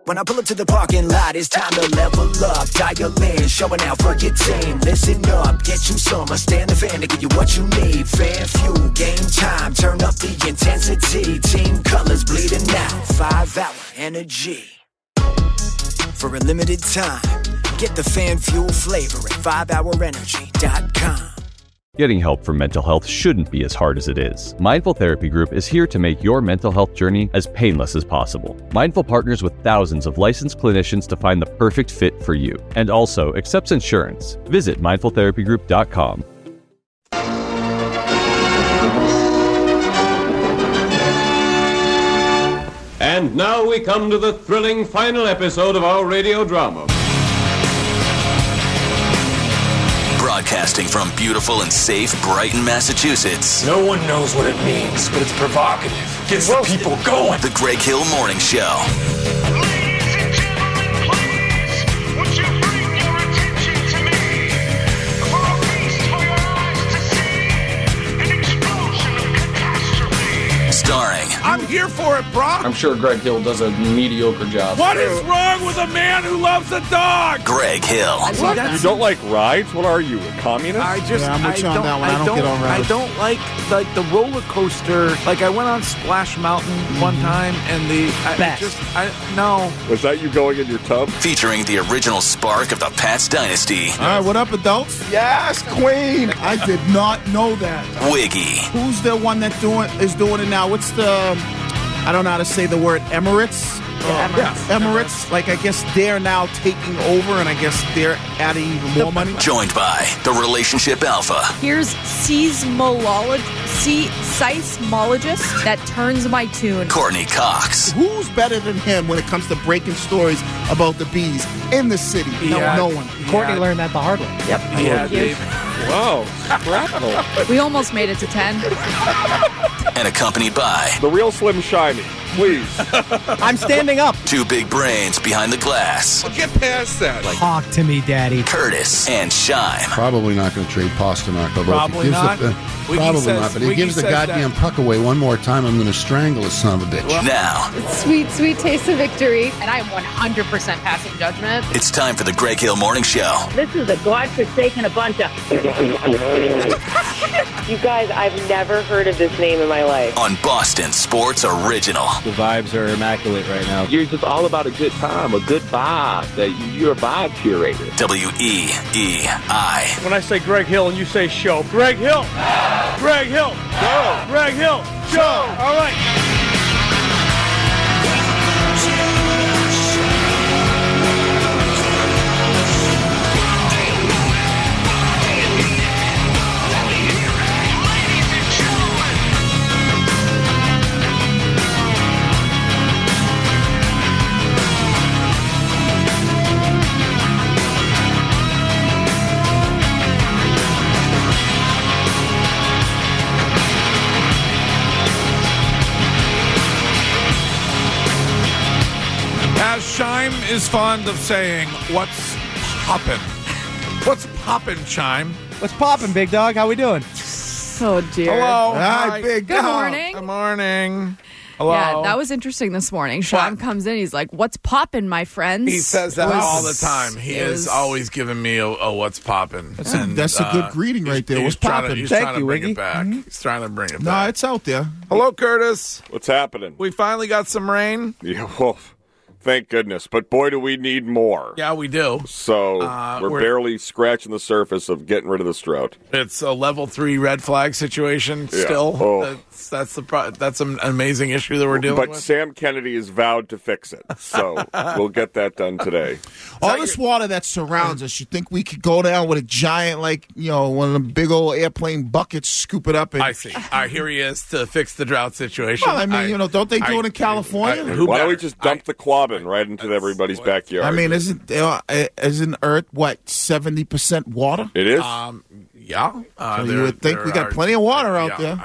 When I pull up to the parking lot, it's time to level up. Dial in, showing out for your team. Listen up, get you some. Stand the fan to give you what you need. Fan fuel, game time, turn up the intensity. Team colors bleeding out, 5-hour energy. For a limited time, get the fan fuel flavor at 5hourenergy.com. Getting help for mental health shouldn't be as hard as it is. Mindful Therapy Group is here to make your mental health journey as painless as possible. Mindful partners with thousands of licensed clinicians to find the perfect fit for you, and also accepts insurance. Visit mindfultherapygroup.com. And now we come to the thrilling final episode of our radio drama. Broadcasting from beautiful and safe Brighton, Massachusetts. No one knows what it means, but it's provocative. Gets the people going. The Greg Hill Morning Show. Ladies and gentlemen, please, would you bring your attention to me? For a feast for your eyes to see, an explosion of catastrophe. Starring. I'm here for it, brah. I'm sure Greg Hill does a mediocre job. What is wrong with a man who loves a dog? Greg Hill. You don't like rides? What are you, a communist? I'm with you on that one. I don't get on rides. I don't like the roller coaster. Like, I went on Splash Mountain one time, and no. Was that you going in your tub? Featuring the original spark of the Pats dynasty. All right, what up, adults? Yes, Queen. I did not know that. Wiggy. Who's the one that is doing it now? What's the... I don't know how to say the word Emirates. Emirates. Like, I guess they're now taking over, and I guess they're adding even more money. Joined by the Relationship Alpha. Here's seismologist that turns my tune. Courtney Cox. Who's better than him when it comes to breaking stories about the bees in the city? No one. Courtney learned that the hard way. Yep. Yeah, Dave. Wow. Grapple. We almost made it to 10. And accompanied by The real Slim Shiny. Please. I'm standing up. Two big brains behind the glass. Get past that. Talk to me, Daddy. Curtis and Shime. Probably not going to trade Pasternak. Probably not. Probably not, but he gives the goddamn puck away one more time, I'm going to strangle his son of a bitch. Now. Sweet, sweet taste of victory. And I am 100% passing judgment. It's time for the Greg Hill Morning Show. This is a godforsaken bunch of... You guys, I've never heard of this name in my life. On Boston Sports Original. The vibes are immaculate right now. You're just all about a good time, a good vibe. You're a vibe curator. WEEI. When I say Greg Hill and you say show, Greg Hill! Greg Hill! Go! Greg Hill! Show! All right. Chime is fond of saying, "What's poppin'? What's poppin', Chime? What's poppin', big dog? How we doing?" Oh, dear. Hello. Hi, big Good dog. morning. Good morning. Hello. Yeah, that was interesting this morning. Sean comes in. He's like, "What's poppin', my friends?" He says that all the time. He is always giving me a what's poppin'. That's a good greeting right there. What's poppin'? He's Thank trying you, to bring Wiggy. it back. He's trying to bring it No, back. it's out there. Hello, Curtis. What's happening? We finally got some rain. Yeah, well, thank goodness. But boy, do we need more. Yeah, we do. So we're barely scratching the surface of getting rid of this drought. It's a level 3 red flag situation still. Oh. That's an amazing issue that we're dealing with. But Sam Kennedy has vowed to fix it. So we'll get that done today. All this water that surrounds us, you think we could go down with a giant, one of them big old airplane buckets, scoop it up? And... I see. Here he is to fix the drought situation. Well, I mean, don't they do it in California? Why don't we just dump the quabbin right into everybody's backyard? I mean, isn't Earth, 70% water? It is? Yeah. So you would think we got plenty of water out there.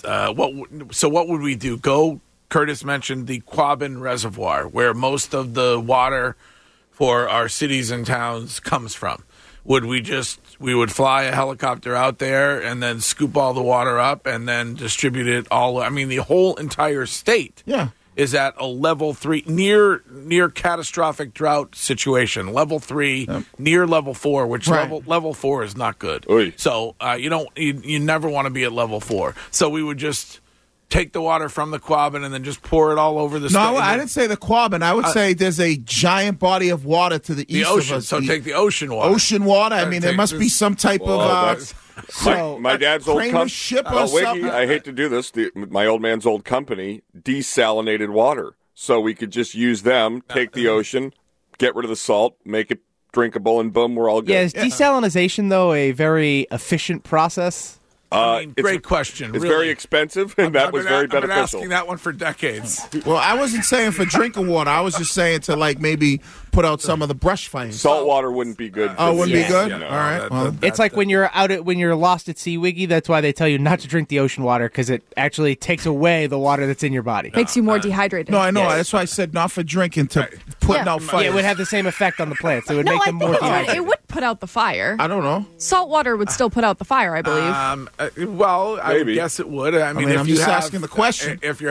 What would we do? Curtis mentioned the Quabbin Reservoir, where most of the water for our cities and towns comes from. We would fly a helicopter out there and then scoop all the water up and then distribute it all. I mean, the whole entire state is at a level 3, near catastrophic drought situation. Level 3, near level 4, which level 4 is not good. Oy. So you never want to be at level 4. So we would just take the water from the Quabbin and then just pour it all over the No, I didn't say the Quabbin. I would say there's a giant body of water to the east ocean. of us. So take the ocean water. Ocean water. I mean, there must be some type of. My dad's old Kramer company. ship or something. I hate to do this. My old man's old company desalinated water, so we could just use them. Take the ocean, get rid of the salt, make it drinkable, and boom, we're all good. Yeah, is desalinization though a very efficient process? Great question. It's really. very expensive, and that was very beneficial. I've been asking that one for decades. Well, I wasn't saying for drinking water. I was just saying to maybe put out some of the brush fires. Salt water wouldn't be good. Oh, wouldn't be good. No, all right. It's like when you're lost at sea, Wiggy. That's why they tell you not to drink the ocean water because it actually takes away the water that's in your body. Makes you more dehydrated. No, I know. That's why I said not for drinking, to putting out fires. Yeah, it would have the same effect on the plants. It would make them more dehydrated. It would put out the fire. I don't know. Salt water would still put out the fire, I believe. I would guess it would. I mean, if I'm you just have, asking the question. If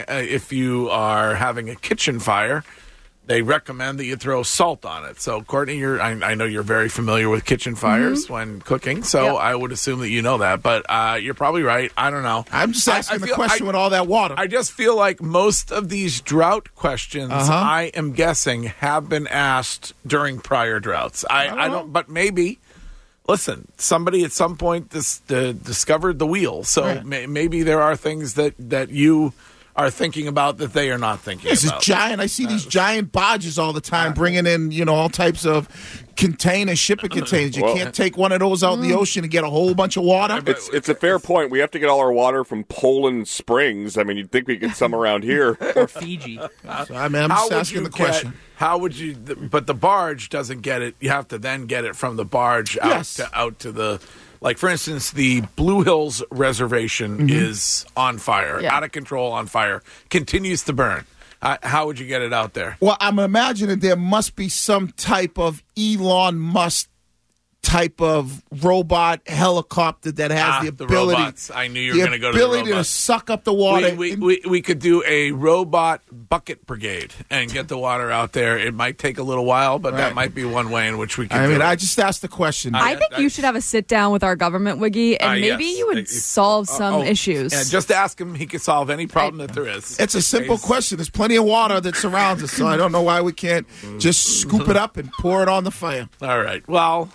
you are having a kitchen fire, they recommend that you throw salt on it. So, Courtney, I know you're very familiar with kitchen fires when cooking, so I would assume that you know that. But you're probably right. I don't know. I'm just asking the question with all that water. I just feel like most of these drought questions, I am guessing, have been asked during prior droughts. I don't, but maybe. Listen, somebody at some point discovered the wheel, so maybe there are things that you are thinking about that they are not thinking This about. is giant. I see these giant barges all the time bringing in, all types of containers, shipping containers. You can't take one of those out in the ocean and get a whole bunch of water. It's a fair point. We have to get all our water from Poland Springs. I mean, you'd think we get some around here. Or Fiji. So, I'm just asking the question. How would you? But the barge doesn't get it. You have to then get it from the barge out to the. Like, for instance, the Blue Hills Reservation is on fire, out of control, on fire, continues to burn. How would you get it out there? Well, I'm imagining there must be some type of Elon Musk type of robot helicopter that has the ability. The robots. I knew you were going to go to the ability to suck up the water. We could do a robot bucket brigade and get the water out there. It might take a little while, but that might be one way in which we can. I just asked the question. I think you should have a sit down with our government, Wiggy, and maybe you would solve some issues. Yeah, just ask him. He can solve any problem that there is. It's a simple question. There's plenty of water that surrounds us, so I don't know why we can't just scoop it up and pour it on the fire. All right. Well,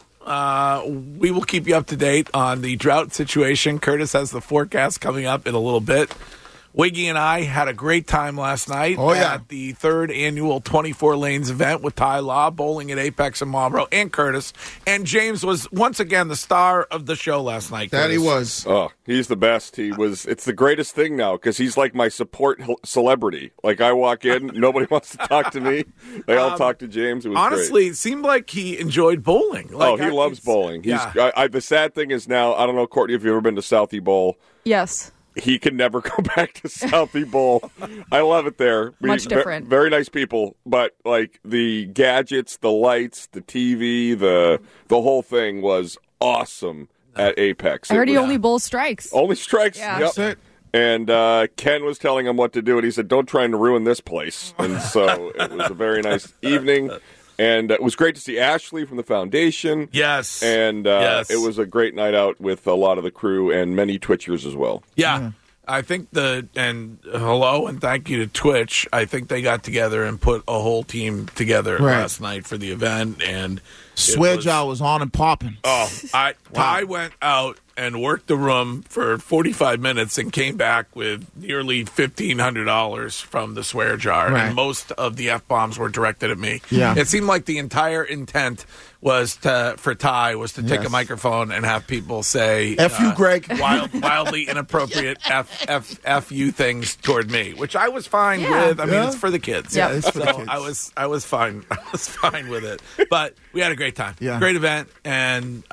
we will keep you up to date on the drought situation. Curtis has the forecast coming up in a little bit. Wiggy and I had a great time last night at the 3rd annual 24 Lanes event with Ty Law, bowling at Apex and Marlboro, and Curtis. And James was once again the star of the show last night. That he was. Oh, he's the best. It's the greatest thing now because he's like my support celebrity. Like, I walk in, nobody wants to talk to me. They all talk to James. It was honestly, great. It seemed like he enjoyed bowling. He loves bowling. The sad thing is now, I don't know, Courtney, if you've ever been to Southie Bowl. Yes. He can never go back to Southie Bowl. I love it there. Much different. Very nice people, but like the gadgets, the lights, the TV, the whole thing was awesome at Apex. I heard he only bowls strikes. Only strikes. Yeah. Yep. That's it. And Ken was telling him what to do, and he said, "Don't try to ruin this place." And so it was a very nice evening. And it was great to see Ashley from the foundation. Yes. And it was a great night out with a lot of the crew and many Twitchers as well. Yeah. I think hello and thank you to Twitch. I think they got together and put a whole team together last night for the event. And Swearjaw was on and popping. Oh, I went out and worked the room for 45 minutes and came back with nearly $1,500 from the swear jar. Right. And most of the F-bombs were directed at me. Yeah. It seemed like the entire intent was for Ty was to take a microphone and have people say F you, Greg. wildly inappropriate F you things toward me, which I was fine with. I mean, it's for the kids. Yeah, it's for the kids. I was fine. I was fine with it. But we had a great time. Yeah. Great event, and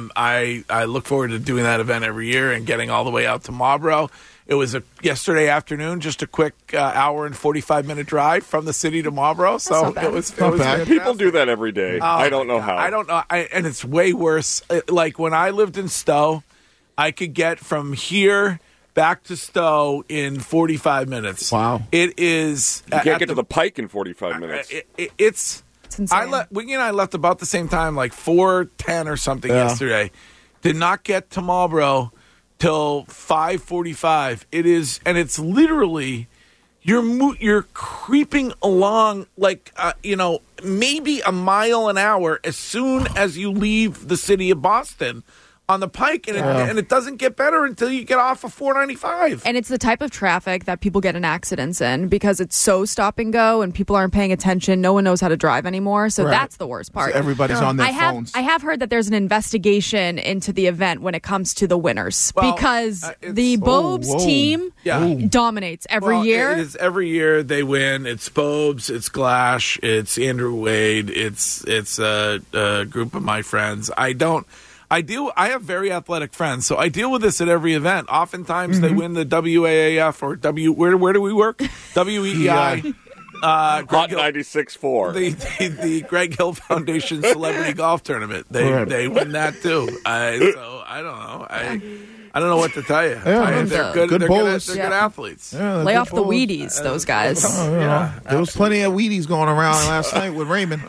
I look forward to doing that event every year and getting all the way out to Marlboro. It was yesterday afternoon, just a quick hour and 45-minute drive from the city to Marlboro. So it was fantastic. People do that every day. I don't know how. I don't know. And it's way worse. Like when I lived in Stowe, I could get from here back to Stowe in 45 minutes. Wow. It is. You can't get to the Pike in 45 minutes. It's insane. Wiggy and I left about the same time, like 4:10 or something yesterday. Did not get to Marlboro till 5:45. It is, and it's literally you're creeping along like maybe a mile an hour as soon as you leave the city of Boston on the Pike, and it doesn't get better until you get off of 495. And it's the type of traffic that people get in accidents in because it's so stop and go and people aren't paying attention. No one knows how to drive anymore. So that's the worst part. So everybody's on their phones. I have heard that there's an investigation into the event when it comes to the winners because the Bobes team dominates every year. It is every year they win. It's Bobes, it's Glash, it's Andrew Wade, it's a group of my friends. I have very athletic friends, so I deal with this at every event. Oftentimes they win the WAAF or where do we work? WEEI. Hot 96.4. The Greg Hill Foundation Celebrity Golf Tournament. They win that too. So I don't know. I don't know what to tell you. Yeah, they're good. Good they're bowlers. Good athletes. Yeah, lay off the Wheaties, those guys. There was plenty of Wheaties going around last night with Raymond.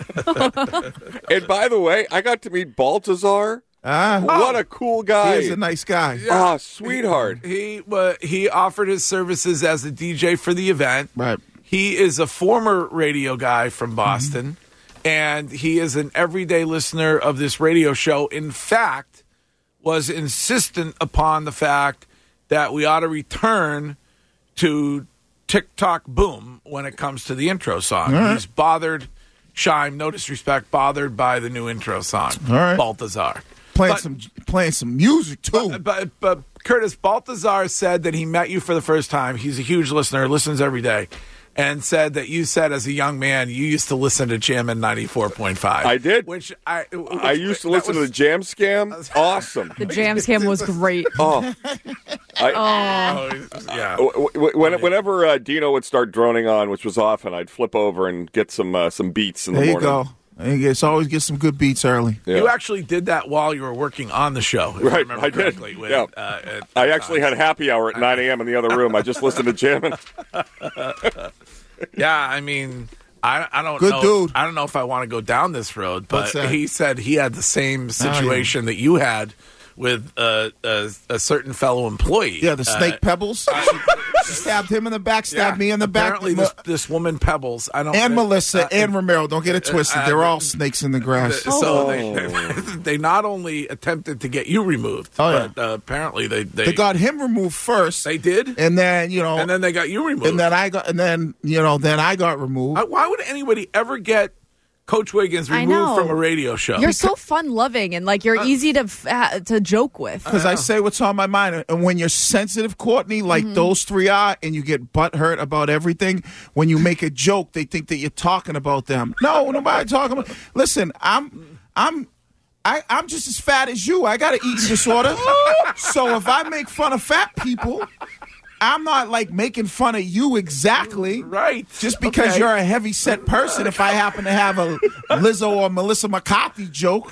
And by the way, I got to meet Baltazar. What a cool guy. He's a nice guy. Yeah. Sweetheart. He offered his services as a DJ for the event. Right. He is a former radio guy from Boston, and he is an everyday listener of this radio show. In fact, was insistent upon the fact that we ought to return to TikTok Boom when it comes to the intro song. All right. He's bothered, Shime, no disrespect, bothered by the new intro song, Baltazar. Playing some music, too. But Curtis, Baltazar said that he met you for the first time. He's a huge listener, listens every day, and said that you said as a young man you used to listen to Jammin' 94.5. I did. I used to listen to the Jam Scam. Awesome. The Jam Scam was great. Whenever Dino would start droning on, which was often, I'd flip over and get some beats in the morning. There you go. It's always get some good beats early. Yeah. You actually did that while you were working on the show, if I remember correctly. I actually had happy hour at 9 a.m. in the other room. I just listened to Jammin'. Yeah, I mean, I don't good know. Dude. I don't know if I want to go down this road, but he said he had the same situation that you had with a certain fellow employee. Yeah, the Snake Pebbles. She stabbed him in the back, stabbed me in the back. Apparently, this woman Pebbles. Melissa and Romero. Don't get it twisted. They're all snakes in the grass. So they not only attempted to get you removed, but apparently they got him removed first. They did, and then they got you removed, and then I got removed. Why would anybody ever get Coach Wiggins removed from a radio show? You're so fun-loving and you're easy to joke with. Because I say what's on my mind. And when you're sensitive, Courtney, like those three are, and you get butthurt about everything, when you make a joke, they think that you're talking about them. No, nobody talking about. Listen, I'm just as fat as you. I got an eating disorder. So if I make fun of fat people, I'm not making fun of you exactly. Right. Just because you're a heavy set person, if I happen to have a Lizzo or Melissa McCarthy joke,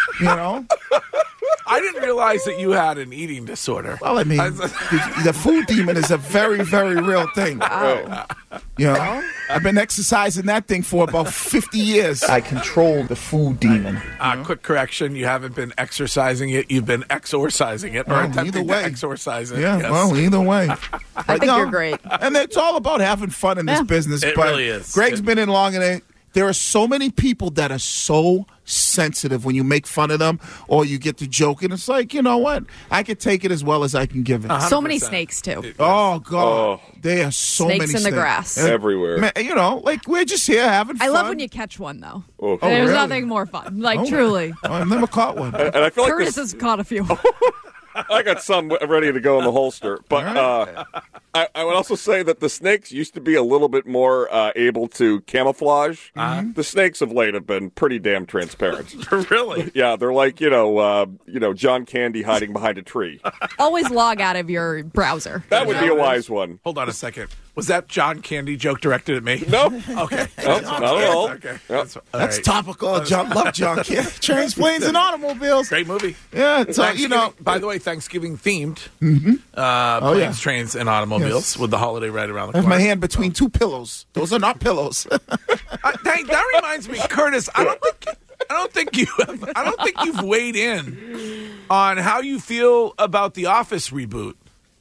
I didn't realize that you had an eating disorder. Well, I mean, the food demon is a very, very real thing. Wow. I've been exercising that thing for about 50 years. I control the food demon. Quick correction, you haven't been exercising it, you've been exorcising it, or attempting to exorcise it. Yeah, yes. well, either way. I think you're great. And it's all about having fun in this business. It but really is. Greg's been in long, and there are so many people that are so sensitive when you make fun of them or you get the joke, and it's like, you know what? I can take it as well as I can give it. 100%. So many snakes, too. Oh, God. There are so many snakes. Snakes in the grass. Everywhere. We're just here having fun. I love when you catch one, though. Oh, There's really? nothing more fun. Truly. I've never caught one. And I feel Curtis has caught a few. I got some ready to go in the holster. But I would also say that the snakes used to be a little bit more able to camouflage. The snakes of late have been pretty damn transparent. Really? Yeah, they're like, John Candy hiding behind a tree. Always log out of your browser. That would be a wise one. Hold on a second. Was that John Candy joke directed at me? No. Okay. No, not at all. Okay. Yep. That's topical. Love John Candy. Trains, planes, and automobiles. Great movie. Yeah. So, by the way, Thanksgiving themed. Mm-hmm. Planes, trains, and automobiles with the holiday right around the I have corner. my hand between two pillows. Those are not pillows. That reminds me, Curtis. I don't think you've weighed in on how you feel about the Office reboot.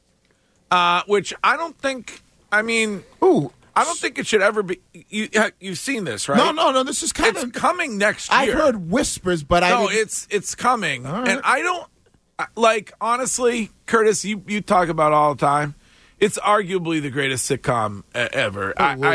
Which I don't think. I mean, I don't think it should ever be. You've seen this, right? No. This is kind of coming next year. I've heard whispers, but it's coming, right. and I don't like. Honestly, Curtis, you talk about it all the time. It's arguably the greatest sitcom ever.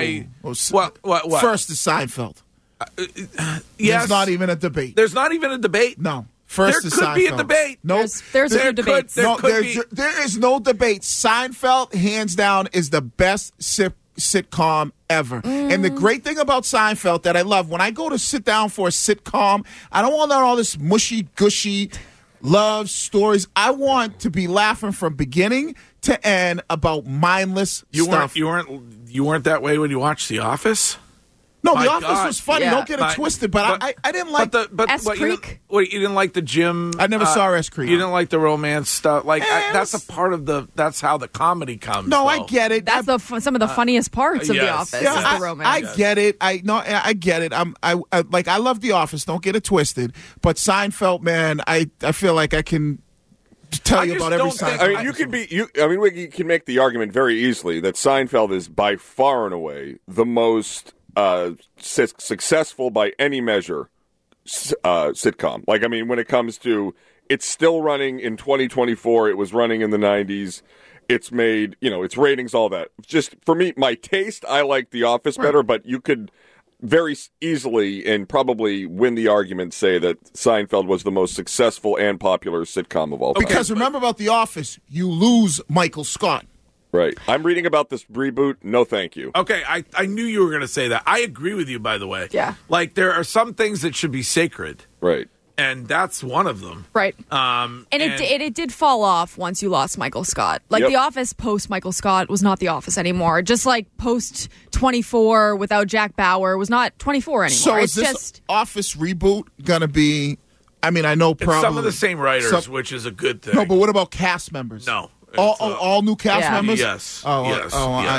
What? First is Seinfeld. Yes, there's not even a debate. There's not even a debate. No. First there is could Seinfeld. be a debate. No, there's a few debates. There is no debate. Seinfeld, hands down, is the best sitcom ever. And the great thing about Seinfeld that I love, when I go to sit down for a sitcom, I don't want all this mushy, gushy love stories. I want to be laughing from beginning to end about mindless stuff. You weren't that way when you watched The Office? No, My The Office God. was funny. Yeah. Don't get it twisted. But I didn't like S-Creek? You didn't like the Jim. I never saw S-Creek. You didn't like the romance stuff. Like that's a part of that's how the comedy comes. No, though. I get it. That's some of the funniest parts of The yes. Office. Yeah, is the romance. I get it. I get it. I love The Office. Don't get it twisted. But Seinfeld, man, I feel like I can tell you about every Seinfeld. I mean, you can make the argument very easily that Seinfeld is by far and away the most successful by any measure sitcom. Like, I mean, when it comes to, it's still running in 2024. It was running in the 90s. It's made, its ratings, all that. Just for me, my taste, I like The Office better, but you could very easily and probably win the argument say that Seinfeld was the most successful and popular sitcom of all time. Because remember about The Office, you lose Michael Scott. Right. I'm reading about this reboot. No, thank you. Okay, I knew you were going to say that. I agree with you, by the way. Yeah. Like, there are some things that should be sacred. Right. And that's one of them. Right. And it did fall off once you lost Michael Scott. Like, Yep. The Office post Michael Scott was not The Office anymore. Just like post 24 without Jack Bauer was not 24 anymore. So it's is this just Office reboot going to be, I mean, I know It's probably. some of the same writers, which is a good thing. No, but what about cast members? No. All new cast members? Yes. Yes.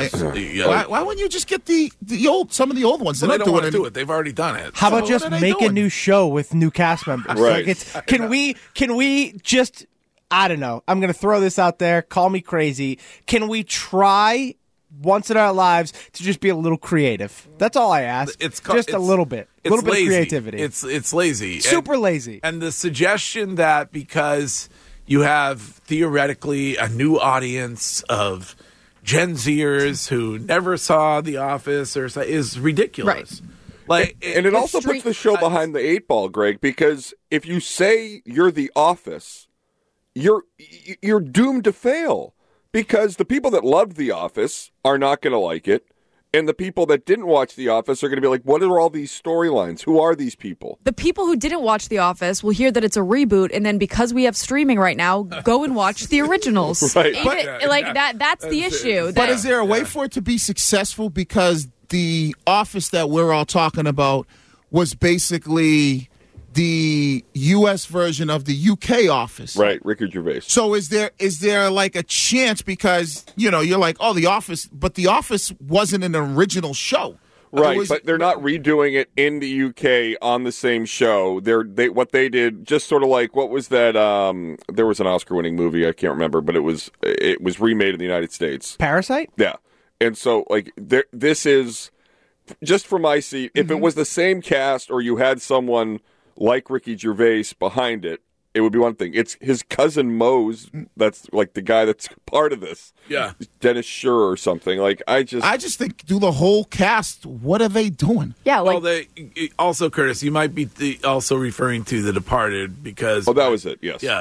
Yes. Why wouldn't you just get the old, some of the old ones? Well, they They're don't not want to doing do it. They've already done it. How about what just are they make a doing? new show with new cast members? Right. Like can we just, I don't know, I'm going to throw this out there, call me crazy. Can we try once in our lives to just be a little creative? That's all I ask. Just a little bit. A little bit lazy. of creativity. It's lazy. Super lazy. And the suggestion that because you have theoretically a new audience of Gen Zers who never saw The Office is ridiculous. Right. And it also puts the show behind the 8 ball, Greg, because if you say you're The Office, you're doomed to fail, because the people that loved The Office are not going to like it. And the people that didn't watch The Office are going to be like, what are all these storylines? Who are these people? The people who didn't watch The Office will hear that it's a reboot, and then because we have streaming right now, go and watch the originals. Right. That's the issue. But is there a way for it to be successful? Because The Office that we're all talking about was basically the U.S. version of the U.K. Office. Right, Ricky Gervais. So is there like a chance, because, you're like, oh, The Office, but The Office wasn't an original show. Right, but they're not redoing it in the UK on the same show. What they did, just sort of like, what was that? There was an Oscar-winning movie, I can't remember, but it was remade in the United States. Parasite? Yeah, and so like this is just for my seat. If it was the same cast, or you had someone like Ricky Gervais behind it, it would be one thing. It's his cousin Mose that's like the guy that's part of this. Yeah. Dennis Schur or something. Like I just think, do the whole cast, what are they doing? Yeah, well, also, Curtis, you might be also referring to The Departed, because that was it. Yes. Yeah.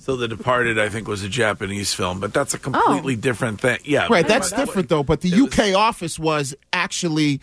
So The Departed, I think, was a Japanese film, but that's a completely different thing. Yeah, right. That's different though. But the UK Office was actually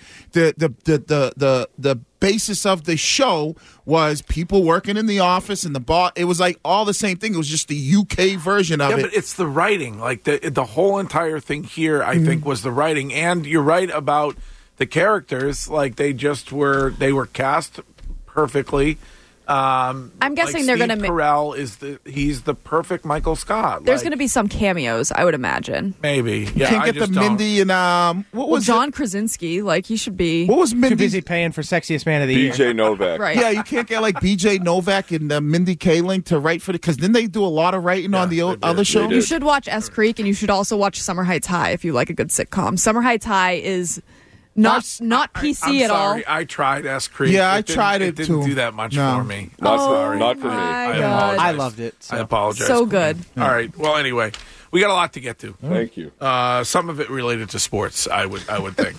the basis of the show was people working in the office and the bar. It was like all the same thing. It was just the UK version of it. Yeah, but it's the writing. Like the whole entire thing here, I think, was the writing. And you're right about the characters. Like they were cast perfectly. I'm guessing they're going to. Carell he's the perfect Michael Scott. There's going to be some cameos, I would imagine. Maybe. Yeah, can't get the Mindy and what was John Krasinski? Like he should be. What was Mindy? Too busy paying for Sexiest Man of the Year. BJ Novak. Right. Yeah, you can't get like BJ Novak and Mindy Kaling to write for because then they do a lot of writing on the other show. You should watch S Creek, and you should also watch Summer Heights High if you like a good sitcom. Summer Heights High is. Not PC I'm at sorry. all. I tried S Creek. Yeah, I tried it too. It too. didn't do that much for me. Not for me. I apologize. I loved it. I apologize. So good. All right. Well, anyway, we got a lot to get to. Thank you. Some of it related to sports, I would think.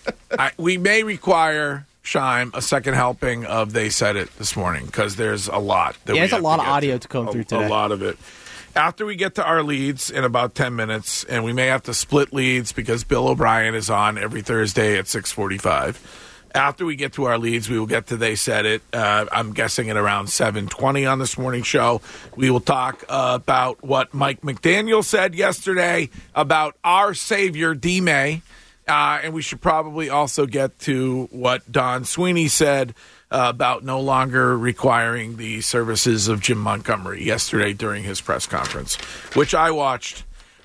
We may require, Shime, a second helping of They Said It this morning because there's a lot. There's a lot of audio to come through today. A lot of it. After we get to our leads in about 10 minutes, and we may have to split leads because Bill O'Brien is on every Thursday at 6:45. After we get to our leads, we will get to They Said It. I'm guessing at around 7:20 on this morning show. We will talk about what Mike McDaniel said yesterday about our savior, D-May. And we should probably also get to what Don Sweeney said about no longer requiring the services of Jim Montgomery yesterday during his press conference, which I watched.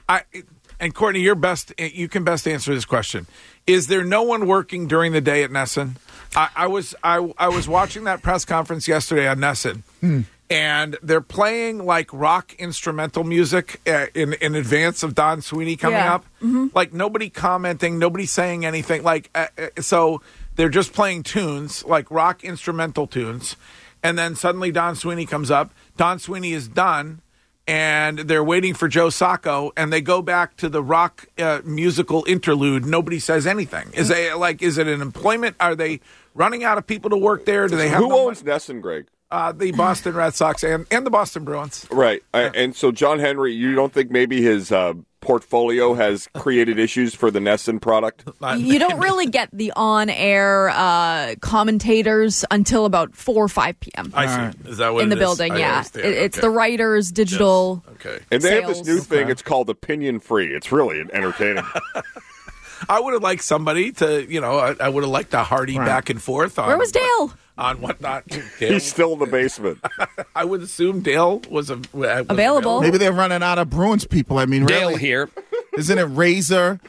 And Courtney, you can best answer this question. Is there no one working during the day at Nesson? I was watching that press conference yesterday on Nesson, and they're playing like rock instrumental music in advance of Don Sweeney coming up. Mm-hmm. Like nobody commenting, nobody saying anything. Like so. They're just playing tunes, like rock instrumental tunes. And then suddenly Don Sweeney comes up. Don Sweeney is done, and they're waiting for Joe Sacco, and they go back to the rock musical interlude. Nobody says anything. Is it an employment? Are they running out of people to work there? Do they have Who owns Nesson, Greg? The Boston Red Sox and the Boston Bruins. Right. And so John Henry, you don't think maybe his portfolio has created issues for the Nesson product? You don't really get the on-air commentators until about 4 or 5 p.m. I see. Is that what in it the is? building? Yeah, it's okay. the writers, digital. Yes. Okay. And they have this sales. new thing. It's called Opinion Free. It's really entertaining. I would have liked somebody to, I would have liked a hearty back and forth on. Where was Dale? On whatnot. He's still in the basement. I would assume Dale was available. Maybe they're running out of Bruins people. I mean, Dale really? here. Isn't it Razor?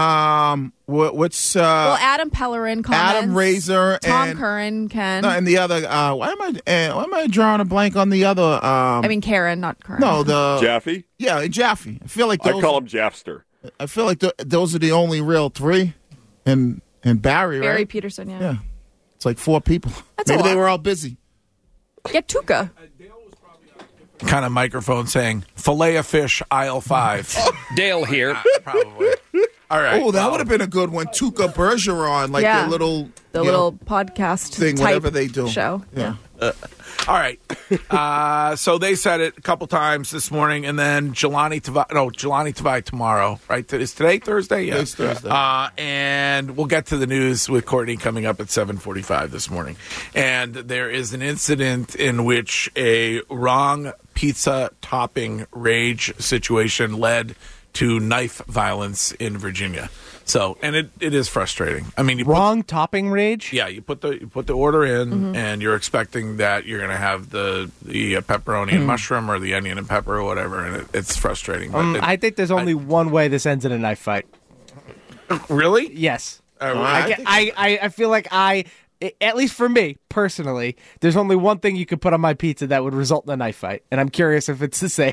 What's well, Adam Pellerin comments. Adam Razor, Tom and Curran, Ken. No, and the other. Why am I drawing a blank on the other? I mean, Karen, not Curran. No, the Jaffe. Yeah, Jaffe. I feel like I call him Jaffster. I feel like those are the only real three, and Barry, right? Barry Peterson, yeah. It's like 4 people. That's Maybe a lot. they were all busy. Get Tuca. Kind of microphone saying filet of fish, aisle 5. Dale here. Probably. All right. Oh, that would have been a good one. Tuca Bergeron, like Yeah. the little podcast thing, type whatever they do. show. Yeah. All right. So they said it a couple times this morning, and then Jelani Tavai tomorrow, right? Is today Thursday? Yeah. It's Thursday. And we'll get to the news with Courtney coming up at 7:45 this morning. And there is an incident in which a wrong pizza topping rage situation led to knife violence in Virginia. So, and it is frustrating. I mean, wrong topping rage. Yeah, you put the order in, and you're expecting that you're going to have the pepperoni and mushroom, or the onion and pepper, or whatever, and it's frustrating. But I think there's only one way this ends in a knife fight. Really? Yes. Right. I feel like at least for me personally, there's only one thing you could put on my pizza that would result in a knife fight, and I'm curious if it's the same.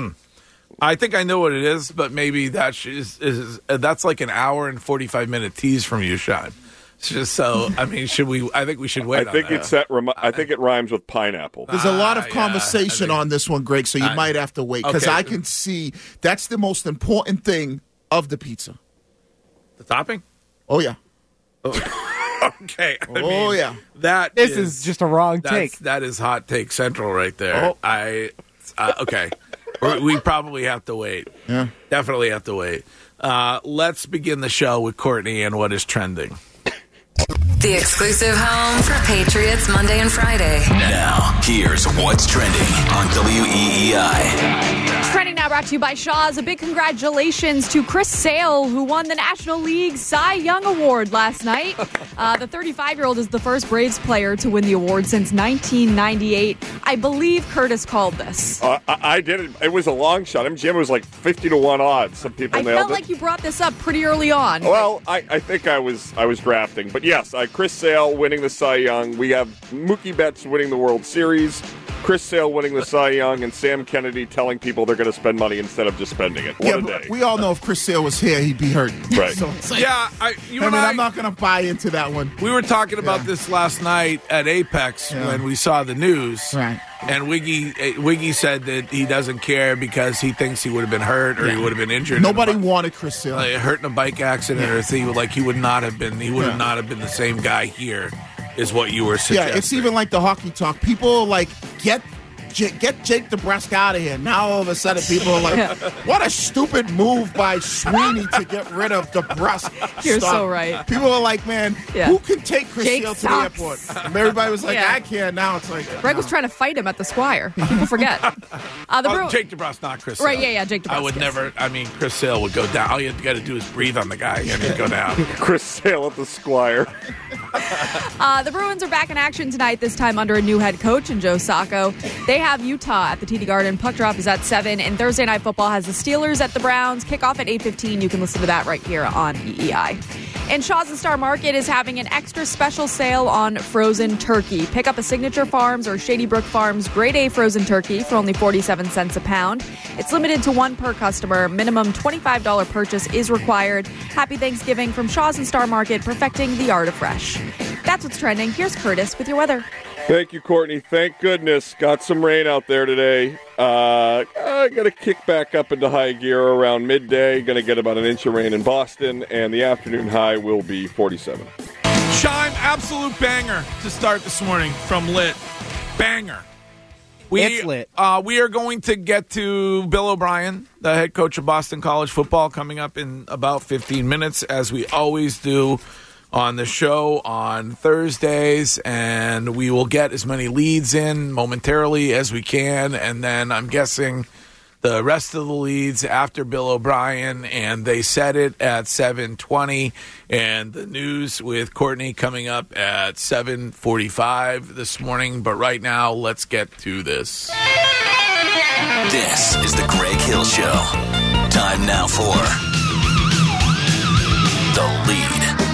I think I know what it is, but maybe that's like an hour and 45-minute tease from you, Sean. It's just so. I mean, I think we should wait. I think I think it rhymes with pineapple. There's a lot of conversation on this one, Greg, so you might have to wait because I can see that's the most important thing of the pizza. The topping? Oh yeah. Okay. Yeah. This is just a wrong take. That is hot take central right there. Oh. Okay. We probably have to wait. Yeah. Definitely have to wait. Let's begin the show with Courtney and what is trending. The exclusive home for Patriots Monday and Friday. Now, here's what's trending on WEEI. Trending now brought to you by Shaw's. A big congratulations to Chris Sale, who won the National League Cy Young Award last night. The 35-year-old is the first Braves player to win the award since 1998. I believe Curtis called this. I did it. It was a long shot. Jim was like 50-1 odds. Some people nailed it. I felt like you brought this up pretty early on. Well, I think I was drafting. But yes, Chris Sale winning the Cy Young. We have Mookie Betts winning the World Series. Chris Sale winning the Cy Young, and Sam Kennedy telling people they're going to spend money instead of just spending it. What a day. We all know if Chris Sale was here, he'd be hurting. Right. So I'm not going to buy into that one. We were talking about this last night at Apex when we saw the news. Right. And Wiggy said that he doesn't care because he thinks he would have been hurt or he would have been injured. Nobody wanted Chris Sale. Hurt in a bike accident or a thing. Like he would not have been. He would not have been the same guy here. Is what you were suggesting. Yeah, it's even like the hockey talk. People like get Jake DeBrusk out of here. Now all of a sudden people are like, what a stupid move by Sweeney to get rid of DeBrusk. You're so right. People are like, man, who can take Chris Sale to the airport? And everybody was like, I can't. Now it's like, Greg was trying to fight him at the Squire. People forget. Jake DeBrusk, not Chris Sale. Right, yeah, Jake DeBrusk. I would never, Chris Sale would go down. All you got to do is breathe on the guy and he'd go down. Chris Sale at the Squire. The Bruins are back in action tonight, this time under a new head coach in Joe Sacco. They have Utah at the TD Garden. Puck drop is at 7, and Thursday Night Football has the Steelers at the Browns. Kickoff at 8:15. You can listen to that right here on EEI. And Shaw's and Star Market is having an extra special sale on frozen turkey. Pick up a Signature Farms or Shady Brook Farms Grade A frozen turkey for only 47 cents a pound. It's limited to one per customer. Minimum $25 purchase is required. Happy Thanksgiving from Shaw's and Star Market, perfecting the art of fresh. That's what's trending. Here's Curtis with your weather. Thank you, Courtney. Thank goodness. Got some rain out there today. I got to kick back up into high gear around midday. Going to get about an inch of rain in Boston, and the afternoon high will be 47. Shime, absolute banger to start this morning from Lit. Banger. It's lit. We are going to get to Bill O'Brien, the head coach of Boston College football, coming up in about 15 minutes, as we always do on the show on Thursdays, and we will get as many leads in momentarily as we can, and then I'm guessing the rest of the leads after Bill O'Brien, and they said it at 7:20, and the news with Courtney coming up at 7:45 this morning. But right now, let's get to this. This is the Greg Hill Show. Time now for The Lead.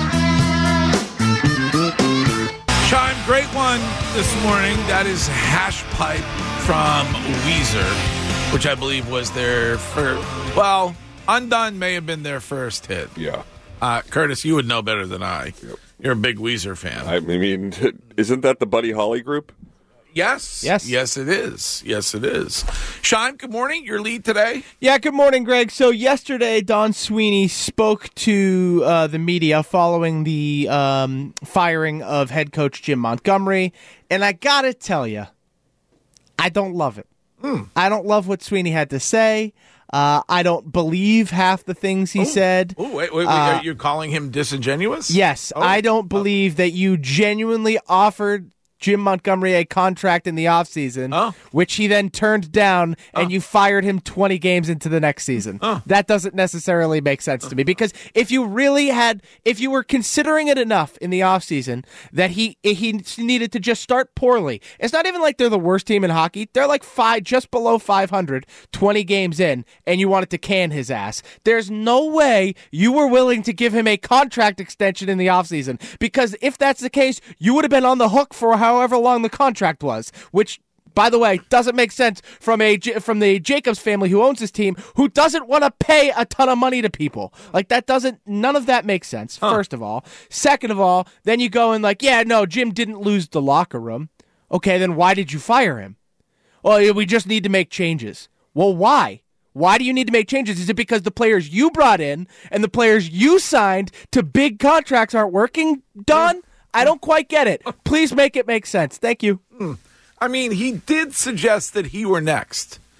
Chime, great one this morning. That is Hash Pipe from Weezer, which I believe was their first. Well, Undone may have been their first hit. Yeah. Curtis, you would know better than I. Yep. You're a big Weezer fan. I mean, isn't that the Buddy Holly group? Yes. Yes, it is. Yes, it is. Shime, good morning. Your lead today? Yeah, good morning, Greg. So yesterday, Don Sweeney spoke to the media following the firing of head coach Jim Montgomery. And I got to tell you, I don't love it. I don't love what Sweeney had to say. I don't believe half the things he said. Oh, wait. Are you calling him disingenuous? Yes. I don't believe that you genuinely offered Jim Montgomery a contract in the offseason, which he then turned down, and you fired him 20 games into the next season. That doesn't necessarily make sense to me, because if you were considering it enough in the offseason that he needed to just start poorly, it's not even like they're the worst team in hockey. They're like just below 500, 20 games in, and you wanted to can his ass. There's no way you were willing to give him a contract extension in the offseason, because if that's the case, you would have been on the hook for however long the contract was, which, by the way, doesn't make sense from the Jacobs family who owns this team, who doesn't want to pay a ton of money to people. Like, none of that makes sense, first of all. Second of all, then you go and Jim didn't lose the locker room. Okay, then why did you fire him? Well, we just need to make changes. Well, why? Why do you need to make changes? Is it because the players you brought in and the players you signed to big contracts aren't working, Don? I don't quite get it. Please make it make sense. Thank you. I mean, he did suggest that he were next.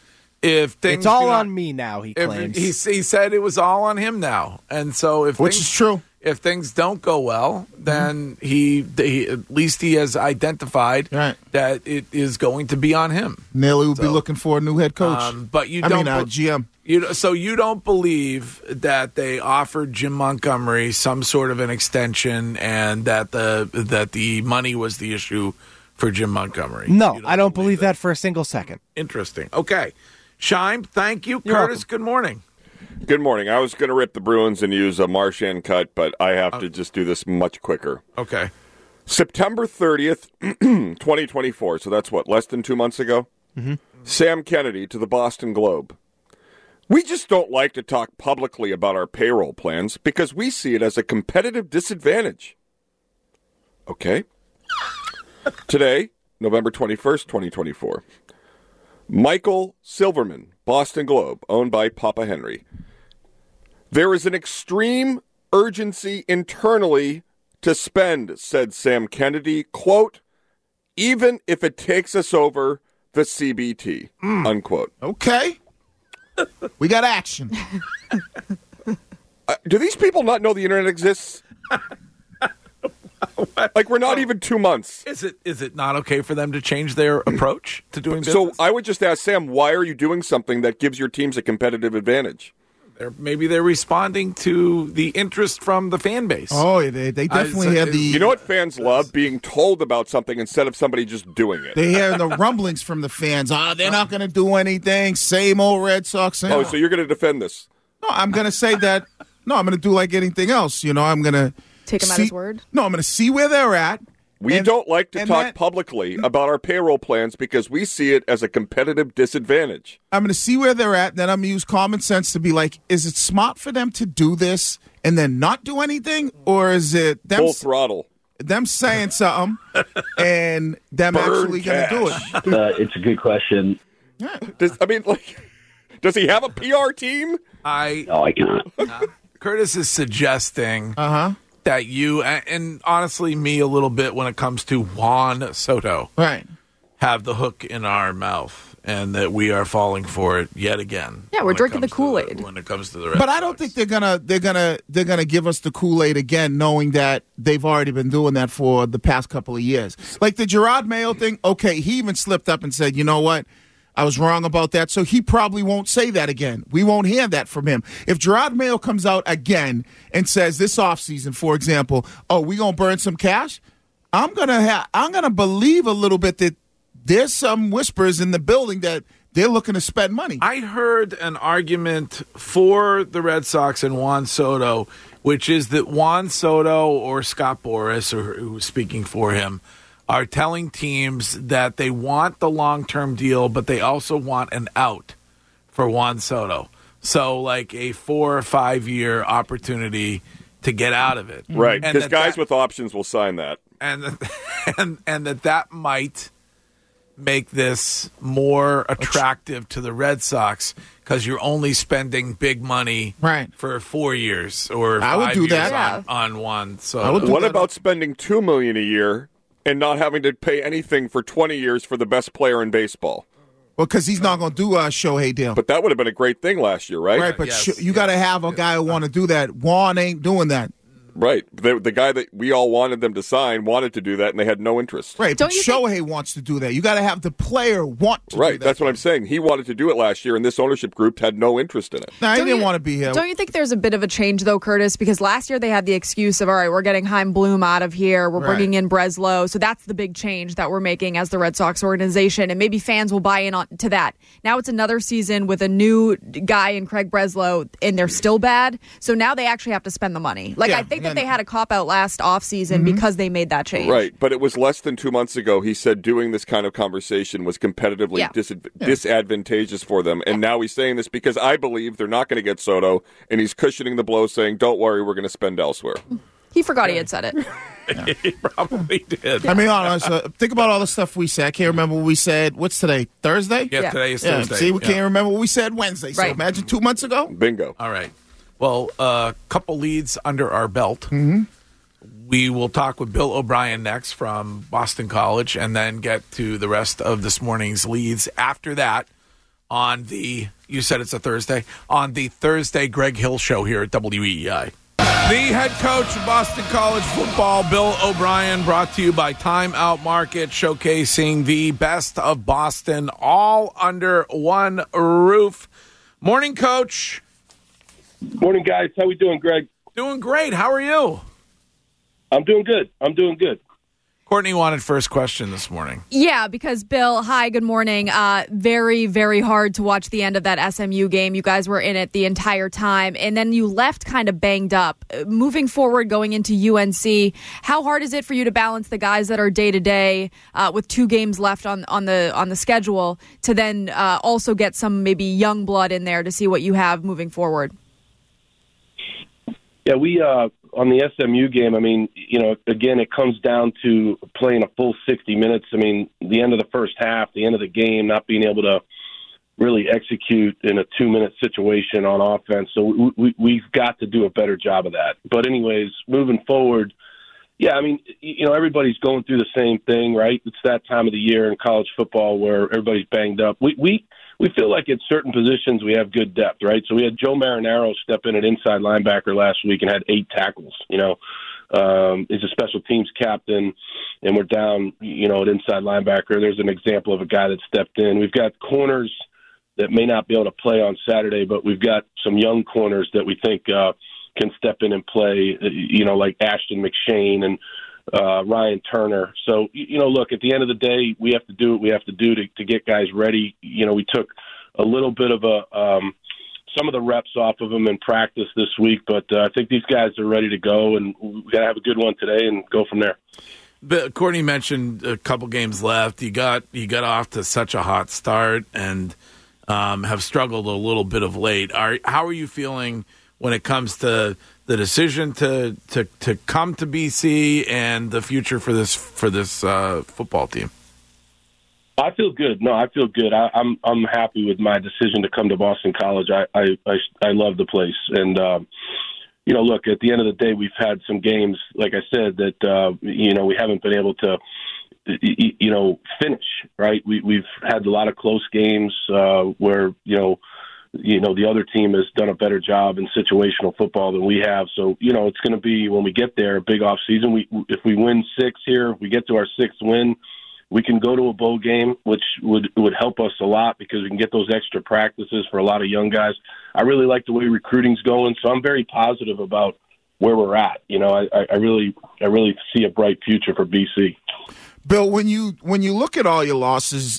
if things it's all do not- on me now, he if claims. he said it was all on him now, and so Which is true. If things don't go well, then he at least he has identified that it is going to be on him. Nearly will be looking for a new head coach. But you I don't mean, GM. So you don't believe that they offered Jim Montgomery some sort of an extension, and that the money was the issue for Jim Montgomery? No, I don't believe that for a single second. Interesting. Okay. Shime, thank you. You're Curtis, welcome. good morning. Good morning. I was going to rip the Bruins and use a Marchand cut, but I have to just do this much quicker. Okay. September 30th, 2024. So that's what, less than 2 months ago? Mm-hmm. Sam Kennedy to the Boston Globe. We just don't like to talk publicly about our payroll plans because we see it as a competitive disadvantage. Okay. Today, November 21st, 2024. Michael Silverman, Boston Globe, owned by Papa Henry. There is an extreme urgency internally to spend, said Sam Kennedy, quote, even if it takes us over the CBT, unquote. Okay. We got action. Do these people not know the internet exists? Like, we're not even 2 months. Is it not okay for them to change their approach to doing business? So I would just ask Sam, why are you doing something that gives your teams a competitive advantage? Maybe they're responding to the interest from the fan base. Oh, they definitely have the... You know what fans love? Being told about something instead of somebody just doing it. They hear the rumblings from the fans. They're not going to do anything. Same old Red Sox. Oh, so you're going to defend this? No, I'm going to say that... No, I'm going to do like anything else. I'm going to... Take him at his word? No, I'm going to see where they're at. We don't like to talk publicly about our payroll plans because we see it as a competitive disadvantage. I'm going to see where they're at, then I'm going to use common sense to be like, is it smart for them to do this and then not do anything? Or is it them full throttle? Them saying something and them actually going to do it? It's a good question. Does he have a PR team? No, I cannot. Curtis is suggesting that you, and honestly me a little bit when it comes to Juan Soto, have the hook in our mouth, and that we are falling for it yet again. Yeah, we're drinking the Kool-Aid when it comes to the Red But I don't think they're gonna give us the Kool-Aid again, knowing that they've already been doing that for the past couple of years. Like the Gerard Mayo thing. Okay, he even slipped up and said, "You know what? I was wrong about that," so he probably won't say that again. We won't hear that from him. If Gerard Mayo comes out again and says this offseason, for example, we're going to burn some cash, I'm gonna believe a little bit that there's some whispers in the building that they're looking to spend money. I heard an argument for the Red Sox and Juan Soto, which is that Juan Soto or Scott Boras, or who's speaking for him, are telling teams that they want the long-term deal, but they also want an out for Juan Soto. So like a 4 or 5 year opportunity to get out of it. Right, because guys with options will sign that. And that might make this more attractive to the Red Sox because you're only spending big money for 4 years or 5 years on Juan Soto. What about spending $2 million a year and not having to pay anything for 20 years for the best player in baseball? Well, because he's not going to do a Shohei deal. But that would have been a great thing last year, right? Right, but you got to have a guy who want to do that. Juan ain't doing that. Right. The guy that we all wanted them to sign wanted to do that, and they had no interest. Right, but Shohei wants to do that. You got to have the player want to do that. That's what I'm saying. He wanted to do it last year, and this ownership group had no interest in it. No, he didn't want to be here. Don't you think there's a bit of a change, though, Curtis? Because last year they had the excuse of, all right, we're getting Chaim Bloom out of here. We're bringing in Breslow. So that's the big change that we're making as the Red Sox organization. And maybe fans will buy in to that. Now it's another season with a new guy in Craig Breslow, and they're still bad. So now they actually have to spend the money. I think that they had a cop-out last offseason because they made that change. Right, but it was less than 2 months ago. He said doing this kind of conversation was competitively disadvantageous for them. And now he's saying this because I believe they're not going to get Soto, and he's cushioning the blow saying, don't worry, we're going to spend elsewhere. He forgot he had said it. He probably did. I mean, honest, think about all the stuff we said. I can't remember what we said. What's today? Thursday? Yeah, today is Thursday. See, we can't remember what we said Wednesday. So imagine 2 months ago. Bingo. All right. Well, a couple leads under our belt. Mm-hmm. We will talk with Bill O'Brien next from Boston College and then get to the rest of this morning's leads. After that, on you said it's a Thursday, on the Thursday Greg Hill Show here at WEEI. The head coach of Boston College football, Bill O'Brien, brought to you by Time Out Market, showcasing the best of Boston all under one roof. Morning, Coach. Morning, guys. How we doing, Greg? Doing great. How are you? I'm doing good. Courtney wanted first question this morning. Yeah, because Bill, hi, good morning. Very, very hard to watch the end of that SMU game. You guys were in it the entire time, and then you left kind of banged up. Moving forward, going into UNC, how hard is it for you to balance the guys that are day-to-day with 2 games left on the schedule to then also get some maybe young blood in there to see what you have moving forward? Yeah, we on the SMU game, I mean, again, it comes down to playing a full 60 minutes. I mean, the end of the first half, the end of the game, not being able to really execute in a 2-minute situation on offense. So we've got to do a better job of that. But anyways, moving forward, yeah, I mean, everybody's going through the same thing, right? It's that time of the year in college football where everybody's banged up. We feel like at certain positions we have good depth, right? So we had Joe Marinaro step in at inside linebacker last week and had 8 tackles. He's a special teams captain, and we're down, at inside linebacker. There's an example of a guy that stepped in. We've got corners that may not be able to play on Saturday, but we've got some young corners that we think can step in and play, like Ashton McShane and Ryan Turner. So, look, at the end of the day, we have to do what we have to do to get guys ready. We took a little bit of some of the reps off of them in practice this week, but I think these guys are ready to go, and we got to have a good one today and go from there. But Courtney mentioned a couple games left. You got off to such a hot start and have struggled a little bit of late. How are you feeling when it comes to the decision to come to BC and the future for this football team? I feel good. No, I feel good. I'm happy with my decision to come to Boston College. I love the place, and look, at the end of the day, we've had some games, like I said, that we haven't been able to finish. Right? We've had a lot of close games where the other team has done a better job in situational football than we have. So, it's going to be, when we get there, a big off season. If we win 6 here, we get to our 6th win, we can go to a bowl game, which would help us a lot because we can get those extra practices for a lot of young guys. I really like the way recruiting's going, so I'm very positive about where we're at. I really see a bright future for BC. Bill, when you look at all your losses,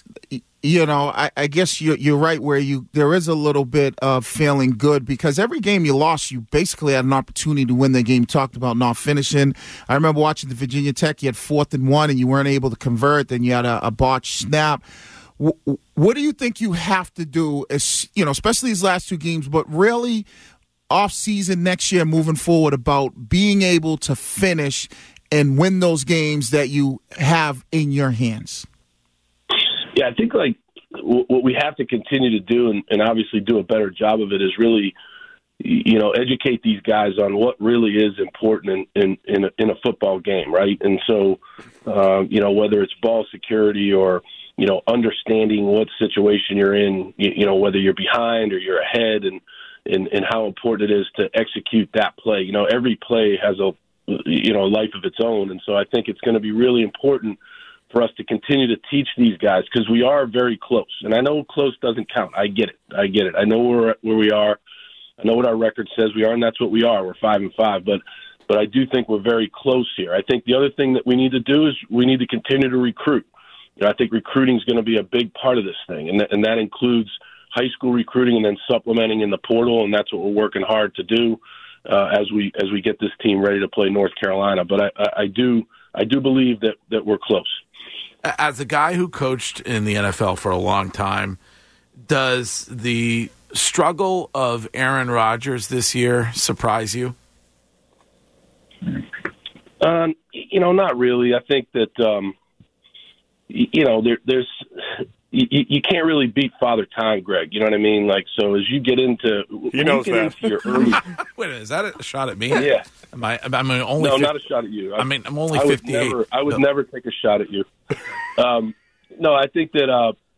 I guess you're right where there is a little bit of feeling good because every game you lost, you basically had an opportunity to win the game. You talked about not finishing. I remember watching the Virginia Tech. You had 4th and 1, and you weren't able to convert. Then you had a botched snap. What do you think you have to do, especially these last 2 games, but really off season next year moving forward about being able to finish and win those games that you have in your hands? Yeah, I think what we have to continue to do and obviously do a better job of it is really, educate these guys on what really is important in a football game, right? And so, whether it's ball security or, understanding what situation you're in, whether you're behind or you're ahead and how important it is to execute that play. Every play has a life of its own. And so I think it's going to be really important for us to continue to teach these guys because we are very close. And I know close doesn't count. I get it. I know where we are. I know what our record says we are, and that's what we are. We're 5-5. But I do think we're very close here. I think the other thing that we need to do is we need to continue to recruit. I think recruiting is going to be a big part of this thing, and that includes high school recruiting and then supplementing in the portal, and that's what we're working hard to do as we get this team ready to play North Carolina. But I do believe that we're close. As a guy who coached in the NFL for a long time, does the struggle of Aaron Rodgers this year surprise you? Not really. I think that, there's you can't really beat Father Time, Greg. You know what I mean? So as you get into into your early. Wait a minute, is that a shot at me? Yeah. I'm only. No, not a shot at you. I'm only 58. I would never take a shot at you. No, I think that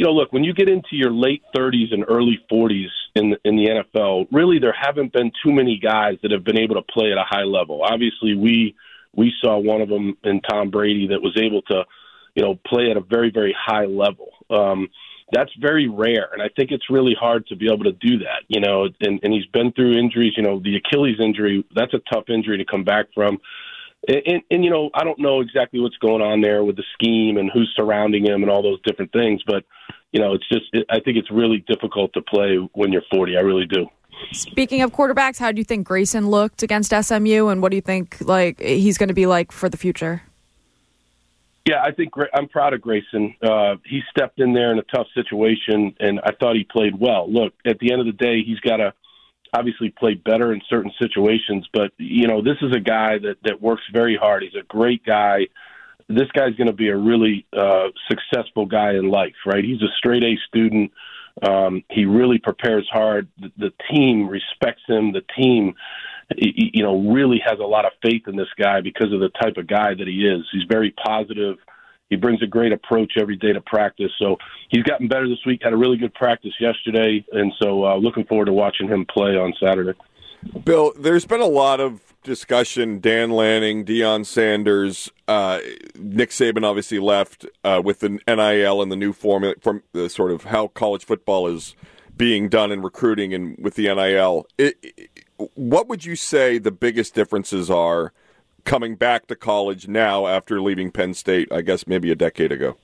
look, when you get into your late 30s and early 40s in the NFL, really there haven't been too many guys that have been able to play at a high level. Obviously, we saw one of them in Tom Brady that was able to, play at a very, very high level. That's very rare, and I think it's really hard to be able to do that, and he's been through injuries. The Achilles injury, that's a tough injury to come back from. And I don't know exactly what's going on there with the scheme and who's surrounding him and all those different things, but, I think it's really difficult to play when you're 40. I really do. Speaking of quarterbacks, how do you think Grayson looked against SMU, and what do you think he's going to be like for the future? Yeah, I think I'm proud of Grayson. He stepped in there in a tough situation, and I thought he played well. Look, at the end of the day, he's got to obviously play better in certain situations, but, this is a guy that works very hard. He's a great guy. This guy's going to be a really successful guy in life, right? He's a straight-A student. He really prepares hard. The team respects him. The team really has a lot of faith in this guy because of the type of guy that he is. He's very positive. He brings a great approach every day to practice. So he's gotten better this week, had a really good practice yesterday, and so looking forward to watching him play on Saturday. Bill, there's been a lot of discussion, Dan Lanning, Deion Sanders, Nick Saban obviously left with the NIL and the new formula from the sort of how college football is being done in recruiting and with the NIL. What would you say the biggest differences are coming back to college now after leaving Penn State, I guess maybe a decade ago?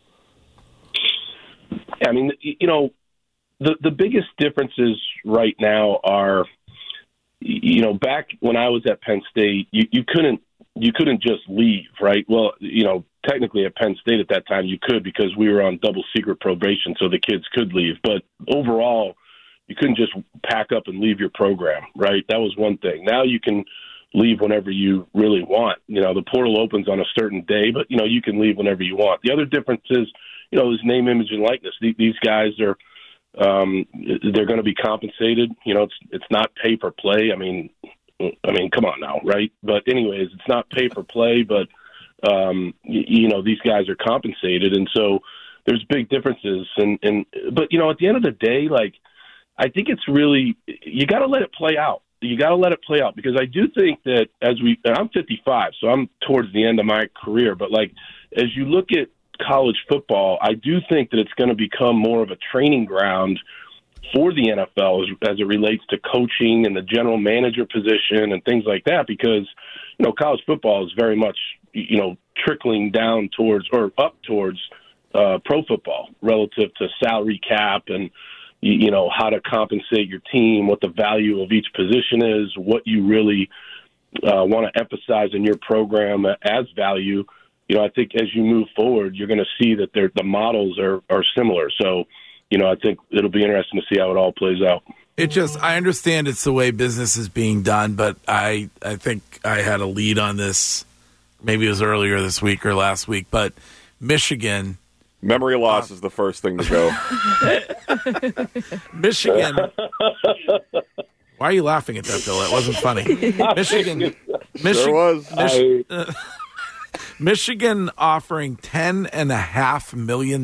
I mean, the biggest differences right now are, back when I was at Penn State, you couldn't just leave, right? Well, technically at Penn State at that time you could because we were on double secret probation, so the kids could leave. But overall, you couldn't just pack up and leave your program, right? That was one thing. Now you can leave whenever you really want. The portal opens on a certain day, but, you can leave whenever you want. The other difference is, is name, image, and likeness. These guys are they're going to be compensated. It's not pay for play. I mean, come on now, right? But anyways, it's not pay for play, but these guys are compensated, and so there's big differences. But at the end of the day, I think it's really you got to let it play out. You got to let it play out because I do think that and I'm 55, so I'm towards the end of my career. But as you look at college football, I do think that it's going to become more of a training ground for the NFL as it relates to coaching and the general manager position and things like that, because, college football is very much, trickling down towards or up towards pro football relative to salary cap and, how to compensate your team, what the value of each position is, what you really want to emphasize in your program as value. I think as you move forward, you're going to see that the models are similar. So, I think it'll be interesting to see how it all plays out. I understand it's the way business is being done, but I think I had a lead on this. Maybe it was earlier this week or last week, but Michigan. Memory loss is the first thing to go. Michigan. Why are you laughing at that, Bill? That wasn't funny. Michigan. Sure was. Michigan offering $10.5 million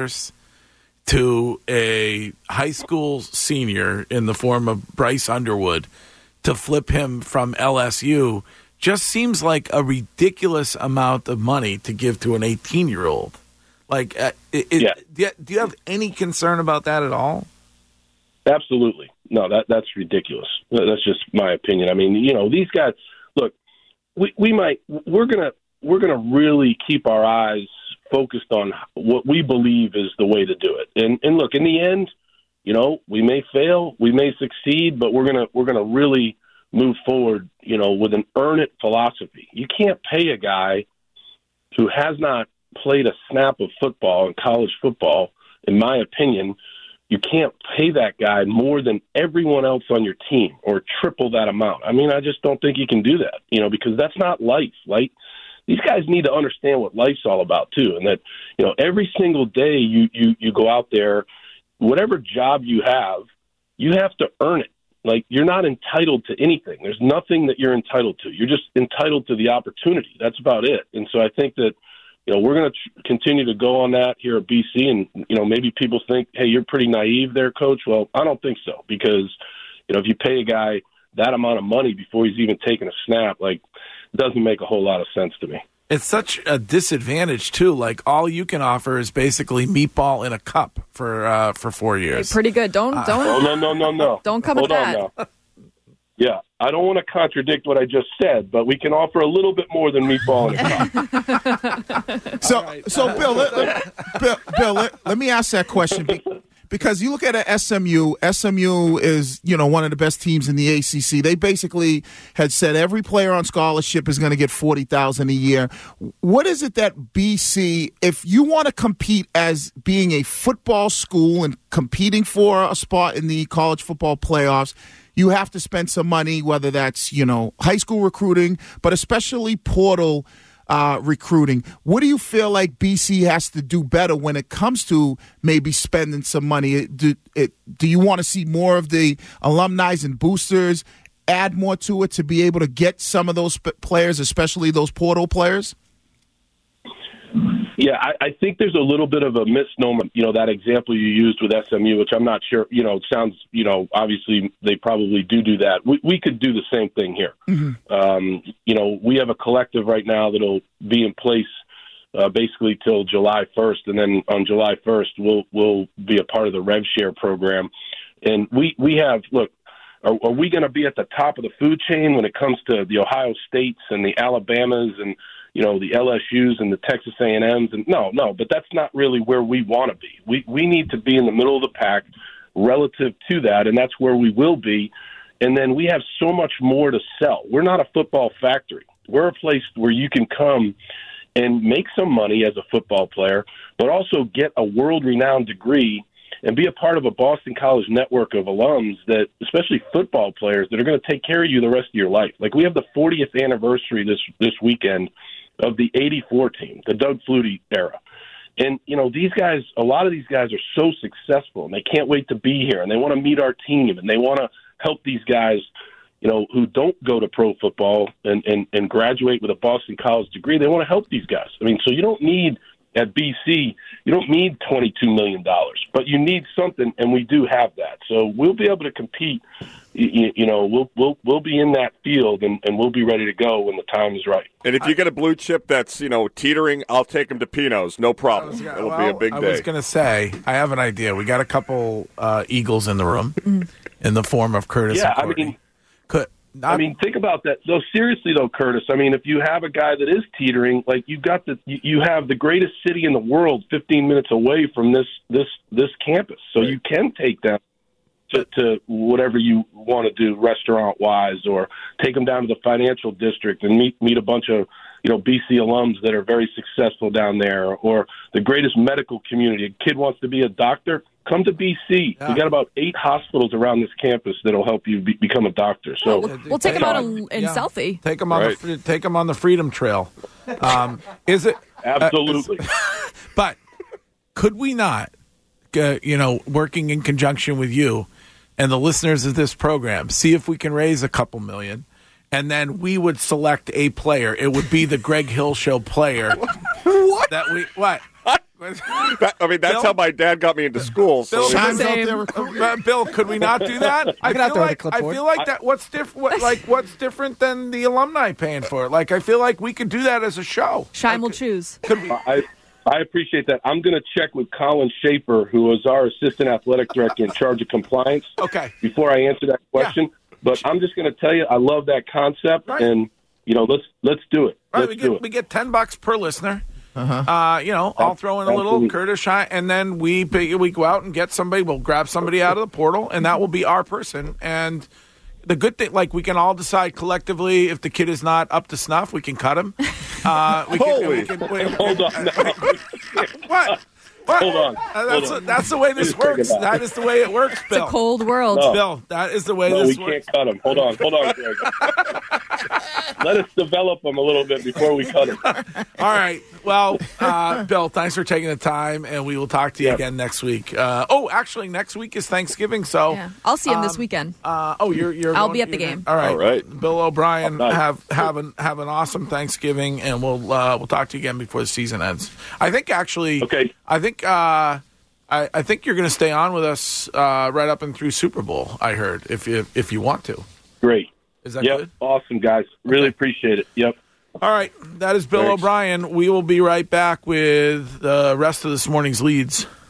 to a high school senior in the form of Bryce Underwood to flip him from LSU just seems like a ridiculous amount of money to give to an 18-year-old. Do you have any concern about that at all? Absolutely. No, that's ridiculous. That's just my opinion. I mean, these guys, look, we're going to really keep our eyes focused on what we believe is the way to do it. And look, in the end, we may fail, we may succeed, but we're going to really move forward, with an earn it philosophy. You can't pay a guy who has not played a snap of football in college football, in my opinion. You can't pay that guy more than everyone else on your team or triple that amount. I mean, I just don't think you can do that, because that's not life. These guys need to understand what life's all about too, and that every single day you go out there, whatever job you have to earn it. You're not entitled to anything. There's nothing that you're entitled to. You're just entitled to the opportunity. That's about it. And so I think that we're going to continue to go on that here at BC. And, maybe people think, hey, you're pretty naive there, Coach. Well, I don't think so, because, if you pay a guy that amount of money before he's even taken a snap, it doesn't make a whole lot of sense to me. It's such a disadvantage, too. Like, all you can offer is basically meatball in a cup for 4 years. Hey, pretty good. Don't. Oh, no. Don't come with that. Hold on now. Yeah, I don't want to contradict what I just said, but we can offer a little bit more than meatball in a cup. So Bill, let me ask that question. Because you look at SMU is, one of the best teams in the ACC. They basically had said every player on scholarship is going to get $40,000 a year. What is it that BC, if you want to compete as being a football school and competing for a spot in the college football playoffs, you have to spend some money, whether that's, high school recruiting, but especially portal recruiting. What do you feel like BC has to do better when it comes to maybe spending some money? Do you want to see more of the alumni and boosters add more to it to be able to get some of those players, especially those portal players? Yeah, I think there's a little bit of a misnomer. That example you used with SMU, which I'm not sure, it sounds, obviously they probably do that. We could do the same thing here. Mm-hmm. We have a collective right now that'll be in place basically till July 1st. And then on July 1st, we'll be a part of the RevShare program. And we have, look, are we going to be at the top of the food chain when it comes to the Ohio States and the Alabamas and the LSUs and the Texas A&Ms? And no, but that's not really where we want to be. We need to be in the middle of the pack relative to that, and that's where we will be. And then we have so much more to sell. We're not a football factory. We're a place where you can come and make some money as a football player, but also get a world-renowned degree and be a part of a Boston College network of alums that, especially football players, that are going to take care of you the rest of your life. Like, we have the 40th anniversary this weekend of the 84 team, the Doug Flutie era. And, these guys, a lot of these guys are so successful, and they can't wait to be here, and they want to meet our team, and they want to help these guys, who don't go to pro football and graduate with a Boston College degree. They want to help these guys. I mean, so you don't need, at BC, you don't need $22 million, but you need something, and we do have that. So we'll be able to compete. We'll be in that field, and we'll be ready to go when the time is right. And if you get a blue chip that's, teetering, I'll take him to Pino's. No problem. It'll be a big day. I was going to say, I have an idea. We got a couple Eagles in the room in the form of Curtis and Courtney. Think about that. So seriously, though, Curtis, if you have a guy that is teetering, you have the greatest city in the world 15 minutes away from this campus. So you can take them to whatever you want to do restaurant-wise, or take them down to the financial district and meet a bunch of, BC alums that are very successful down there, or the greatest medical community. A kid wants to be a doctor, come to BC. Yeah. We got about 8 hospitals around this campus that'll help you become a doctor. So we'll take them out in selfie. Take them on the Freedom Trail. Is it absolutely? But could we not, working in conjunction with you and the listeners of this program, see if we can raise a couple million, and then we would select a player. It would be the Greg Hill Show player. What? That's Bill? How my dad got me into school. So Bill, could we not do that? I feel like that. What's different than the alumni paying for it? I feel like we could do that as a show. Shime will choose. Could we? I appreciate that. I'm going to check with Colin Schaefer, who is our assistant athletic director in charge of compliance. Okay. Before I answer that question, but I'm just going to tell you, I love that concept, and let's do it. Right, we get $10 per listener. I'll throw in a little Curtis Shine, and then we go out and get somebody. We'll grab somebody out of the portal, and that will be our person. And the good thing, we can all decide collectively if the kid is not up to snuff, we can cut him. Hold on. What? Hold on. That's the way this works. That is the way it works, Bill. It's a cold world. No. Bill, that is the way this works. We can't cut him. Hold on, Greg. Let us develop them a little bit before we cut them. All right. Well, Bill, thanks for taking the time, and we will talk to you again next week. Actually, next week is Thanksgiving, so Yeah. I'll see him this weekend. I'll be at the game. All right. All right. Bill O'Brien, have an awesome Thanksgiving, and we'll talk to you again before the season ends. I think actually. Okay. I think. I think you're going to stay on with us right up and through Super Bowl. I heard if you want to. Great. Is that good? Awesome, guys. Really appreciate it. Yep. All right. That is Bill O'Brien. We will be right back with the rest of this morning's leads.